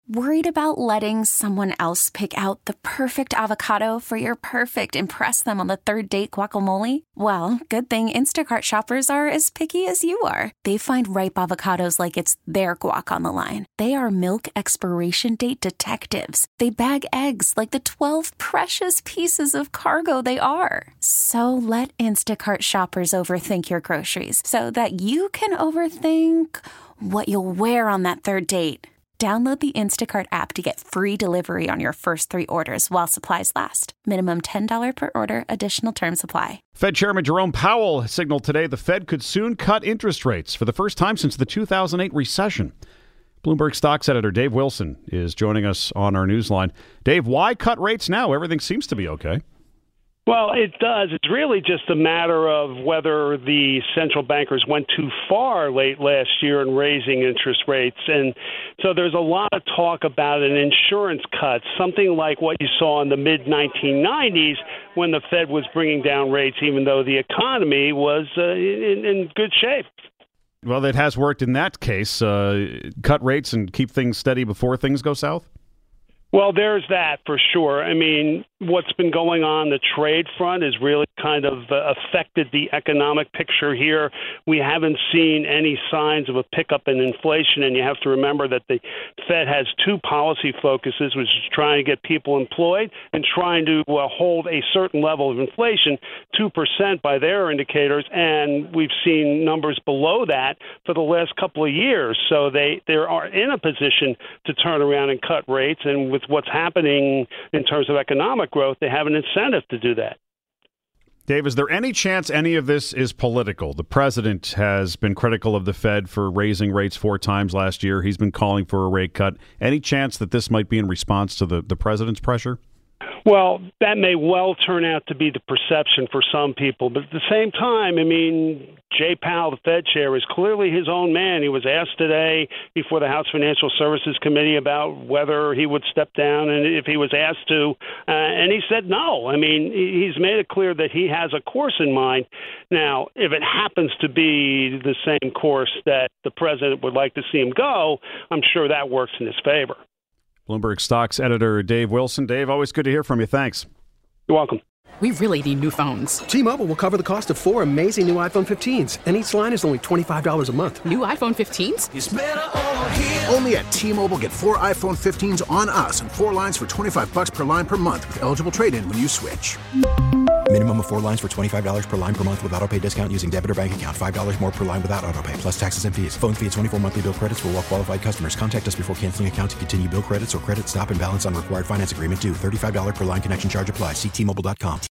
Worried about letting someone else pick out the perfect avocado for your perfect impress them on the third date guacamole? Well, good thing Instacart shoppers are as picky as you are. They find ripe avocados like it's their guac on the line. They are milk expiration date detectives. They bag eggs like the 12 precious pieces of cargo they are. So let Instacart shoppers overthink your groceries so that you can overthink what you'll wear on that third date. Download the Instacart app to get free delivery on your first 3 orders while supplies last. Minimum $10 per order. Additional terms apply. Fed Chairman Jerome Powell signaled today the Fed could soon cut interest rates for the first time since the 2008 recession. Bloomberg stocks editor Dave Wilson is joining us on our newsline. Dave, why cut rates now? Everything seems to be okay. Well, it does. It's really just a matter of whether the central bankers went too far late last year in raising interest rates. And so there's a lot of talk about an insurance cut, something like what you saw in the mid-1990s when the Fed was bringing down rates, even though the economy was in good shape. Well, it has worked in that case. Cut rates and keep things steady before things go south? Well, there's that for sure. I mean, what's been going on the trade front has really kind of affected the economic picture here. We haven't seen any signs of a pickup in inflation, and you have to remember that the Fed has 2 policy focuses, which is trying to get people employed and trying to hold a certain level of inflation, 2% by their indicators, and we've seen numbers below that for the last couple of years. So they are in a position to turn around and cut rates, and with what's happening in terms of economic growth, they have an incentive to do that. Dave, is there any chance any of this is political? The president has been critical of the Fed for raising rates 4 times last year. He's been calling for a rate cut. Any chance that this might be in response to the president's pressure? Well, that may well turn out to be the perception for some people. But at the same time, I mean, Jay Powell, the Fed chair, is clearly his own man. He was asked today before the House Financial Services Committee about whether he would step down and if he was asked to, and he said no. I mean, he's made it clear that he has a course in mind. Now, if it happens to be the same course that the president would like to see him go, I'm sure that works in his favor. Bloomberg stocks editor Dave Wilson. Dave, always good to hear from you. Thanks. You're welcome. We really need new phones. T-Mobile will cover the cost of 4 amazing new iPhone 15s, and each line is only $25 a month. New iPhone 15s? It's better over here. Only at T-Mobile, get 4 iPhone 15s on us and 4 lines for $25 per line per month with eligible trade-in when you switch. Minimum of 4 lines for $25 per line per month with autopay discount using debit or bank account. $5 more per line without autopay, plus taxes and fees. Phone fee at 24 monthly bill credits for well-qualified customers. Contact us before canceling account to continue bill credits or credit stop and balance on required finance agreement due. $35 per line connection charge applies. See T-Mobile.com.